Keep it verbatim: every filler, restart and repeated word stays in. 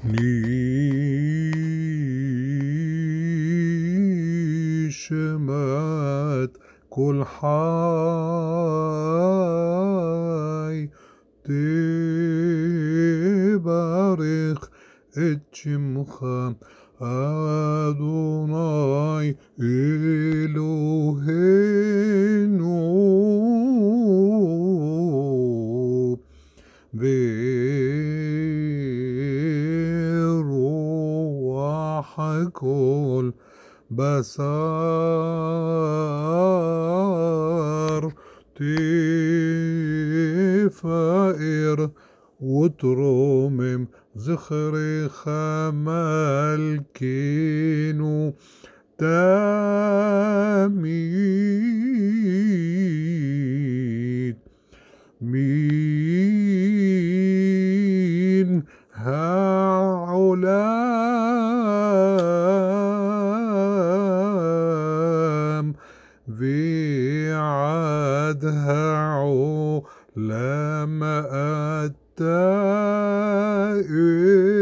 نشمت كل حي تبارك اتشمخ أدوناي إلهينو بروح كل بصار تفائر وترمم زخري خمالكينو تميد مين هعلام وعدها علام التائب